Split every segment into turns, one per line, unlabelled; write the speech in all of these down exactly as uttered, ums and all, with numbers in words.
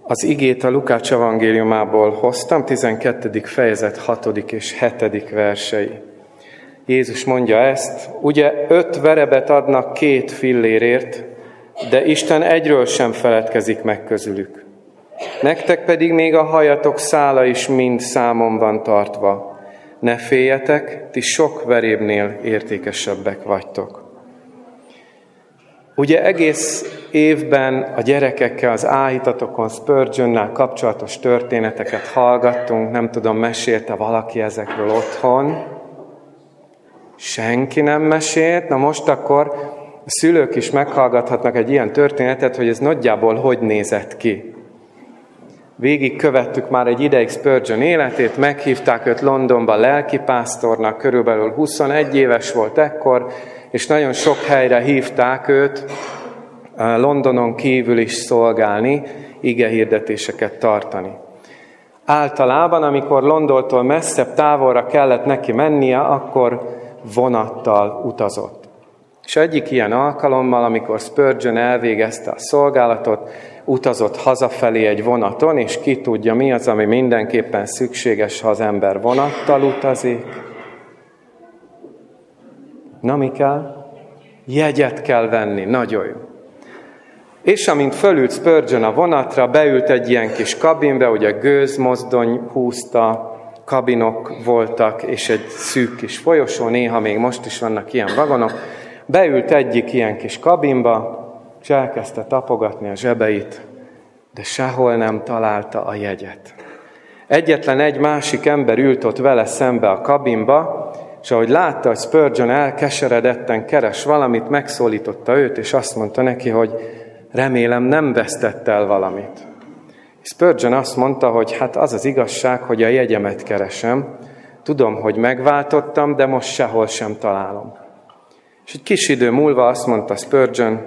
Az igét a Lukács evangéliumából hoztam, tizenkettedik fejezet hatodik és hetedik versei. Jézus mondja ezt: ugye öt verebet adnak két fillérért, de Isten egyről sem feledkezik meg közülük. Nektek pedig még a hajatok szála is mind számon van tartva. Ne féljetek, ti sok verébnél értékesebbek vagytok. Ugye egész évben a gyerekekkel az áhítatokon Spurgeonnel kapcsolatos történeteket hallgattunk, nem tudom, mesélte valaki ezekről otthon? Senki nem mesélt? Na most akkor a szülők is meghallgathatnak egy ilyen történetet, hogy ez nagyjából hogy nézett ki. Végig követtük már egy ideig Spurgeon életét, meghívták őt Londonba lelkipásztornak, körülbelül huszonegy éves volt ekkor, és nagyon sok helyre hívták őt Londonon kívül is szolgálni, igehirdetéseket tartani. Általában, amikor Londontól messzebb távolra kellett neki mennie, akkor vonattal utazott. És egyik ilyen alkalommal, amikor Spurgeon elvégezte a szolgálatot, utazott hazafelé egy vonaton, és ki tudja, mi az, ami mindenképpen szükséges, ha az ember vonattal utazik. Na, mi kell? Jegyet kell venni, nagyon jó. És amint fölült Spurgeon a vonatra, beült egy ilyen kis kabinbe, ugye gőzmozdony húzta, kabinok voltak, és egy szűk kis folyosó, néha még most is vannak ilyen vagonok. Beült egyik ilyen kis kabinba, és elkezdte tapogatni a zsebeit, de sehol nem találta a jegyet. Egyetlen egy másik ember ült ott vele szembe a kabinba, és ahogy látta, hogy Spurgeon elkeseredetten keres valamit, megszólította őt, és azt mondta neki, hogy remélem nem vesztett el valamit. Spurgeon azt mondta, hogy hát az az igazság, hogy a jegyemet keresem. Tudom, hogy megváltottam, de most sehol sem találom. És egy kis idő múlva azt mondta Spurgeon,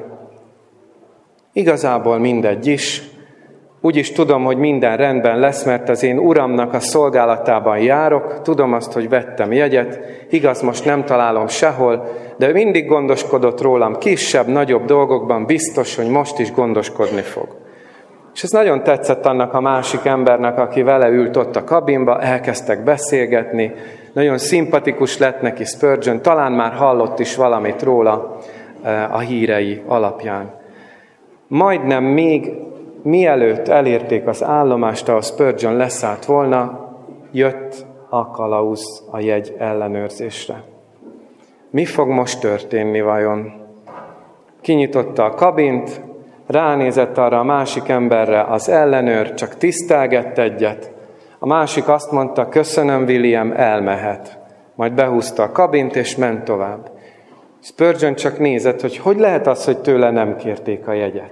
igazából mindegy is, úgyis tudom, hogy minden rendben lesz, mert az én uramnak a szolgálatában járok, tudom azt, hogy vettem jegyet, igaz, most nem találom sehol, de mindig gondoskodott rólam kisebb, nagyobb dolgokban, biztos, hogy most is gondoskodni fog. És ez nagyon tetszett annak a másik embernek, aki vele ült ott a kabinba, elkezdtek beszélgetni, nagyon szimpatikus lett neki Spurgeon, talán már hallott is valamit róla a hírei alapján. Majdnem még mielőtt elérték az állomást, ahol Spurgeon leszállt volna, jött a kalauz a jegy ellenőrzésre. Mi fog most történni vajon? Kinyitotta a kabint, ránézett arra a másik emberre az ellenőr, csak tisztelgett egyet. A másik azt mondta, köszönöm, William, elmehet. Majd behúzta a kabint, és ment tovább. Spurgeon csak nézett, hogy hogy lehet az, hogy tőle nem kérték a jegyet.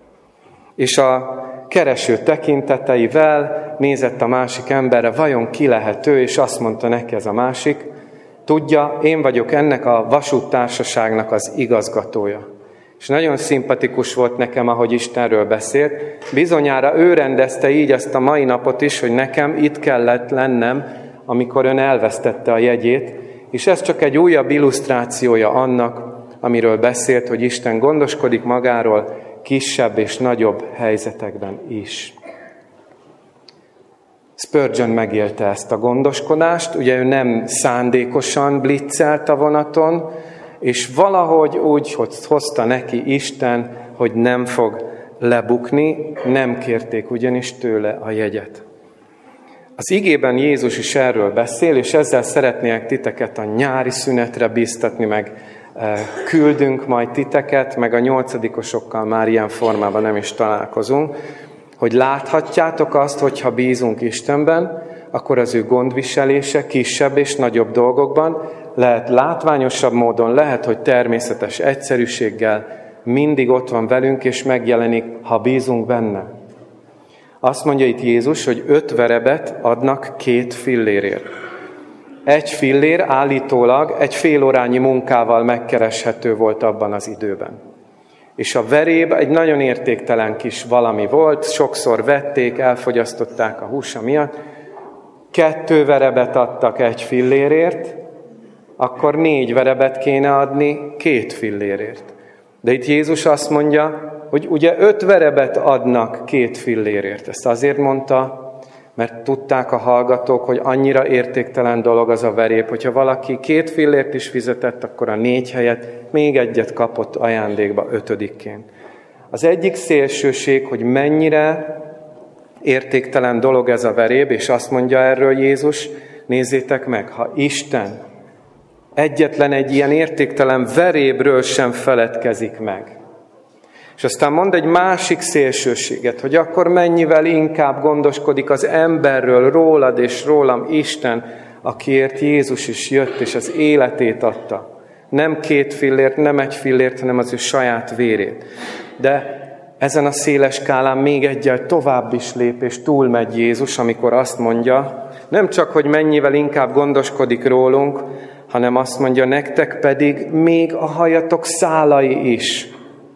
És a kereső tekinteteivel nézett a másik emberre, vajon ki lehet ő, és azt mondta neki ez a másik, tudja, én vagyok ennek a vasúttársaságnak az igazgatója. És nagyon szimpatikus volt nekem, ahogy Istenről beszélt. Bizonyára ő rendezte így ezt a mai napot is, hogy nekem itt kellett lennem, amikor ön elvesztette a jegyét, és ez csak egy újabb illusztrációja annak, amiről beszélt, hogy Isten gondoskodik magáról kisebb és nagyobb helyzetekben is. Spurgeon megélte ezt a gondoskodást, ugye ő nem szándékosan blitzelt a vonaton, és valahogy úgy hozta neki Isten, hogy nem fog lebukni, nem kérték ugyanis tőle a jegyet. Az igében Jézus is erről beszél, és ezzel szeretnék titeket a nyári szünetre bíztatni, meg küldünk majd titeket, meg a nyolcadikosokkal már ilyen formában nem is találkozunk, hogy láthatjátok azt, hogyha bízunk Istenben, akkor az ő gondviselése kisebb és nagyobb dolgokban, lehet látványosabb módon, lehet, hogy természetes egyszerűséggel mindig ott van velünk, és megjelenik, ha bízunk benne. Azt mondja itt Jézus, hogy öt verebet adnak két fillérért. Egy fillér állítólag egy félórányi munkával megkereshető volt abban az időben. És a veréb egy nagyon értéktelen kis valami volt, sokszor vették, elfogyasztották a húsa miatt. Kettő verebet adtak egy fillérért, akkor négy verebet kéne adni két fillérért. De itt Jézus azt mondja, hogy ugye öt verebet adnak két fillérért. Ezt azért mondta, mert tudták a hallgatók, hogy annyira értéktelen dolog az a verép, hogyha valaki két fillért is fizetett, akkor a négy helyet még egyet kapott ajándékba ötödikként. Az egyik szélsőség, hogy mennyire értéktelen dolog ez a veréb, és azt mondja erről Jézus, nézzétek meg, ha Isten egyetlen egy ilyen értéktelen verébről sem feledkezik meg. És aztán mond egy másik szélsőséget, hogy akkor mennyivel inkább gondoskodik az emberről, rólad és rólam Isten, akiért Jézus is jött, és az életét adta. Nem két fillért, nem egy fillért, hanem az ő saját vérét. De ezen a széles skálán még egyel tovább is lép, és túlmegy Jézus, amikor azt mondja, nem csak, hogy mennyivel inkább gondoskodik rólunk, hanem azt mondja, nektek pedig még a hajatok szálai is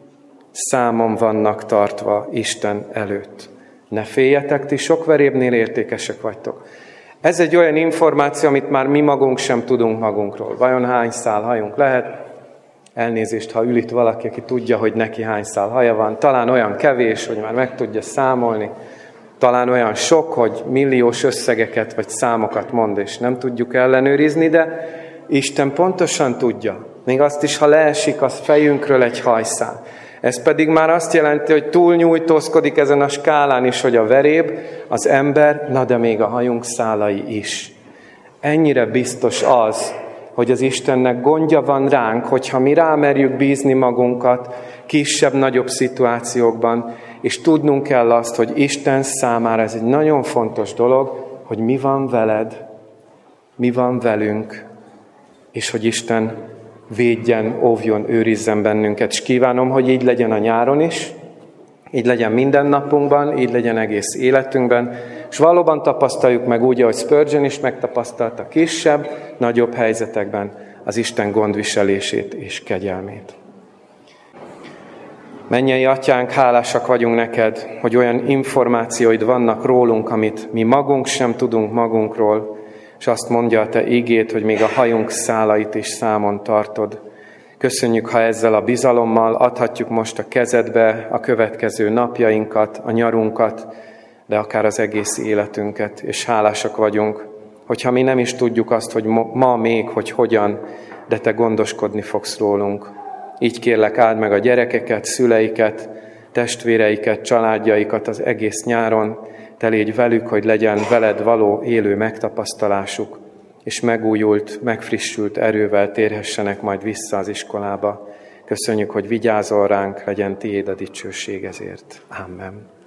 számon vannak tartva Isten előtt. Ne féljetek, ti sok verébnél értékesek vagytok. Ez egy olyan információ, amit már mi magunk sem tudunk magunkról. Vajon hány szál hajunk lehet? Elnézést, ha ül itt valaki, aki tudja, hogy neki hány szál haja van. Talán olyan kevés, hogy már meg tudja számolni. Talán olyan sok, hogy milliós összegeket vagy számokat mond, és nem tudjuk ellenőrizni, de Isten pontosan tudja. Még azt is, ha leesik a fejünkről egy hajszál. Ez pedig már azt jelenti, hogy túlnyújtózkodik ezen a skálán is, hogy a veréb, az ember, na de még a hajunk szálai is. Ennyire biztos az, hogy az Istennek gondja van ránk, hogyha mi rámerjük bízni magunkat kisebb-nagyobb szituációkban, és tudnunk kell azt, hogy Isten számára ez egy nagyon fontos dolog, hogy mi van veled, mi van velünk, és hogy Isten védjen, óvjon, őrizzen bennünket. És kívánom, hogy így legyen a nyáron is, így legyen minden napunkban, így legyen egész életünkben, és valóban tapasztaljuk meg úgy, ahogy Spurgeon is megtapasztalta kisebb, nagyobb helyzetekben az Isten gondviselését és kegyelmét. Mennyei Atyánk, hálásak vagyunk neked, hogy olyan információid vannak rólunk, amit mi magunk sem tudunk magunkról, és azt mondja a te igéd, hogy még a hajunk szálait is számon tartod. Köszönjük, ha ezzel a bizalommal adhatjuk most a kezedbe a következő napjainkat, a nyarunkat, de akár az egész életünket, és hálásak vagyunk, hogyha mi nem is tudjuk azt, hogy ma még, hogy hogyan, de te gondoskodni fogsz rólunk. Így kérlek, áld meg a gyerekeket, szüleiket, testvéreiket, családjaikat az egész nyáron, te légy velük, hogy legyen veled való élő megtapasztalásuk, és megújult, megfrissült erővel térhessenek majd vissza az iskolába. Köszönjük, hogy vigyázol ránk, legyen tiéd a dicsőség ezért. Amen.